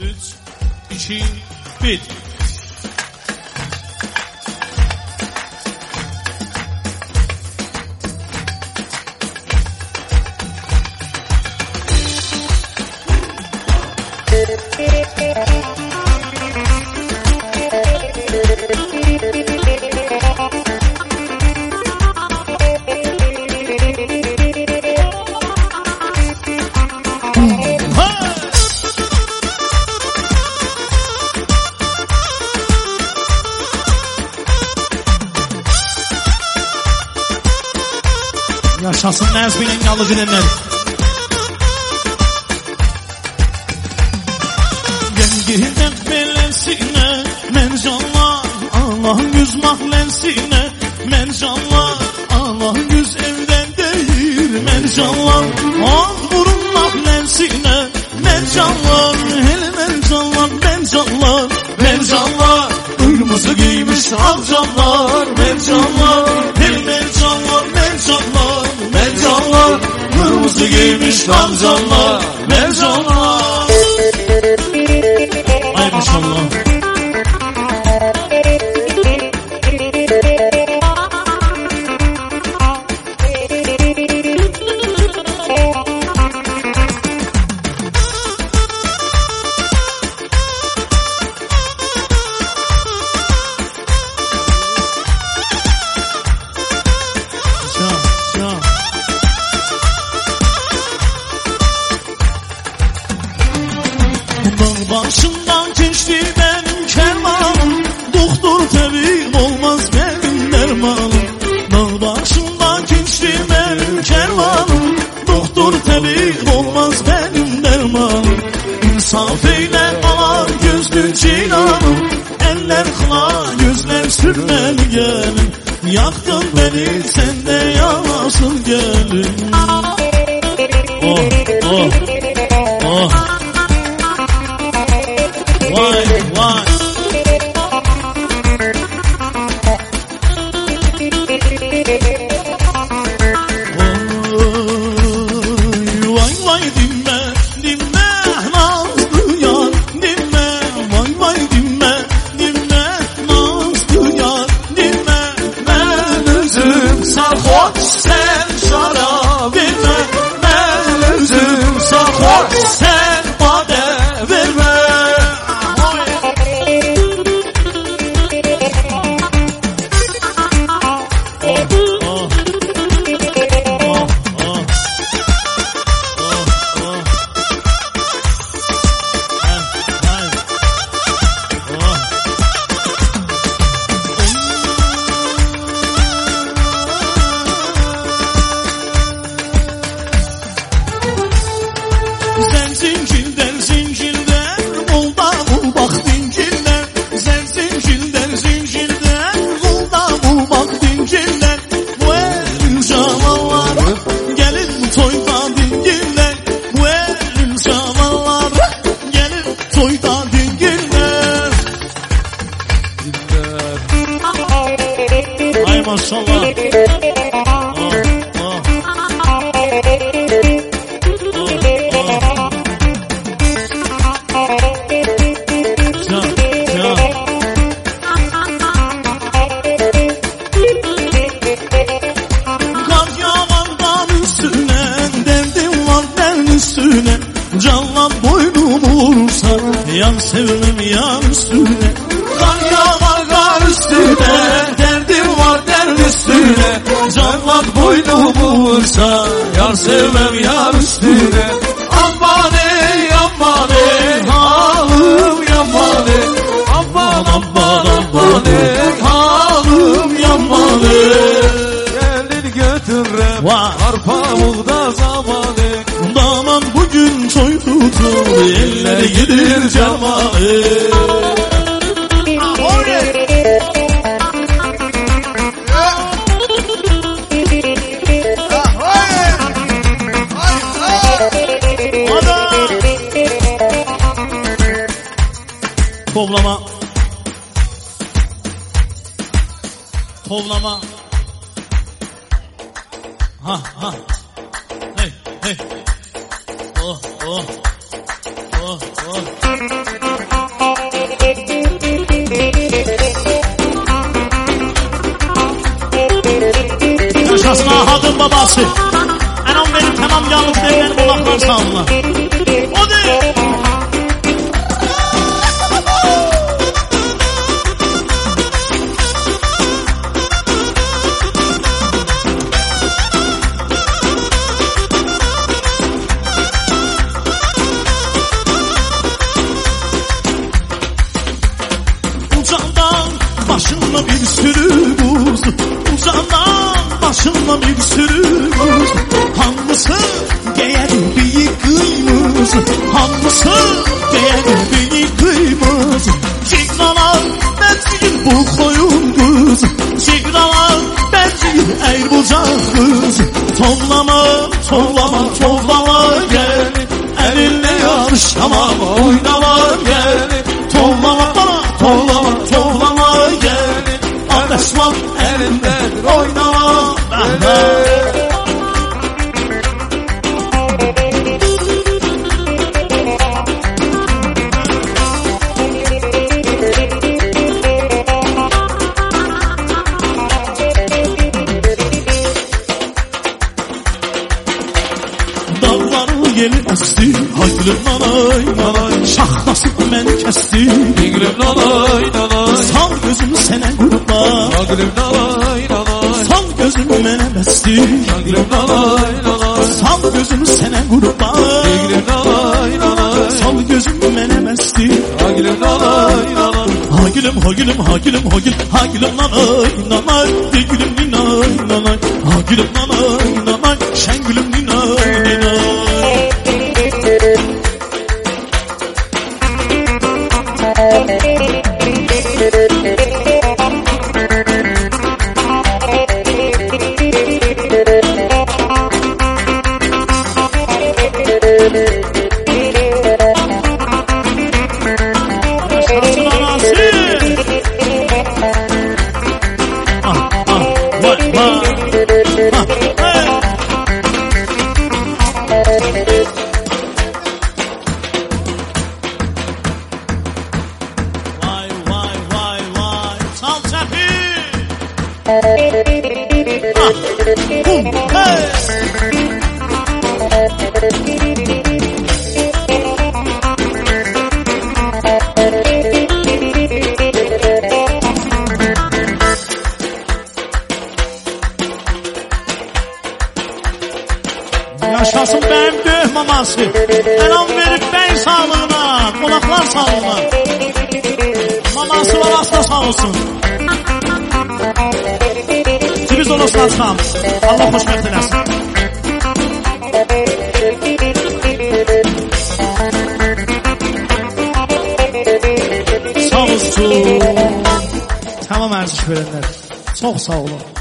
2, 1. Yaşasın Nəzminin yalı bilenler. Gengildən beləsinə mən canlar, Allah'ın yüz mahlensinə mən canlar, Allah'ın yüz evdən deyir mən canlar, ağ burun mahlensinə mən canlar, hele mən canlar, mən canlar, mən canlar, kırmızı giymiş ağ canlar, mən canlar, hele mən canlar, mən canlar, mən canlar, kırmızı giymiş ağ canlar, mən canlar. Ay maşallah. Başımdan geçti benim kervanım, doktor tabip olmaz benim dermanım. Dağ başımdan geçti benim kervanım, doktor tabip olmaz benim dermanım. İnsaf eyle ağır gözlü cilanım, eller kıla gözler sürmeli gelin. Yaktın beni sen de yanasın gelin. Oh oh oh. Vay vay. Vay vay dinme, dinme nazlı yar, dinme. Vay vay dinme, dinme nazlı yar, dinme. Ben özüm sarhoş, sen şarap verme. Ben özüm sarhoş, sen bade verme. Ay maşallah. Canlan boynu vursa, yan sevmem yan üstüne. Kan yağar kar üstüne, derdim var derd üstüne. Canlan boynu vursa, yan sevmem yan üstüne. Aman ey aman ey, halım yaman ey. Aman aman aman ey, halım yaman ey. Gelir götürem, arpa buğda zaman ey. Daman bugün toy tutur, eller gidir cemae. Kovlama. Kovlama. Ha ha. Hey hey. Oh oh. Oh Yaşasın Ahad'ın babası. Anam benim tamam yalnız değil, benim kulaklar sağlılar. O değil. Ucağından başında bir sürü buz, ucağından başında bir sürü buz. Hangisi değer büyük kıymız, hangisi değer büyük kıymız. Şikralar benziyor bu koyun kız, şikralar benziyor eğer bucak kız. Tovlama, tovlama, tovlama gel, elinle yarışama, oynama gel. Tovlama bana, tovlama, tovlama gel. Anlaşmak elimdedir, oynama gel. Dağların yeli əsti, haygülüm nanay nanay. Şaxtasını mən kəsti, Gülüm nanay nanay, sal gözümü sənə qurban. gülüm nanay nanay, Sal gözümü mənə bəsti, gülüm nanay nanay, sal gözümü sənə qurban. gülüm nanay nanay, Sal gözümü mənə bəsti, gülüm nanay nanay, ha gülüm, ha gülüm, ha gülüm, ha gülüm, ha gülüm nanay nanay. De gülüm ninay nanay, ha gülüm nanay nanay. Şən gülüm ninay ninay. Yaşasın anası. Ah ah vay vay. Ah hey. Vay vay vay vay. Sal çəpi. Ah. Bum. Hey. Yaşasın benim döh maması. Elan verip ben sağlığına, kulaklar sağlığına. Maması babası da sağ olsun. Siz olursun açam. Allah hoşmet eləsin. Sağ olsun. Tamam, ərziş verənlər. Çox sağ olun.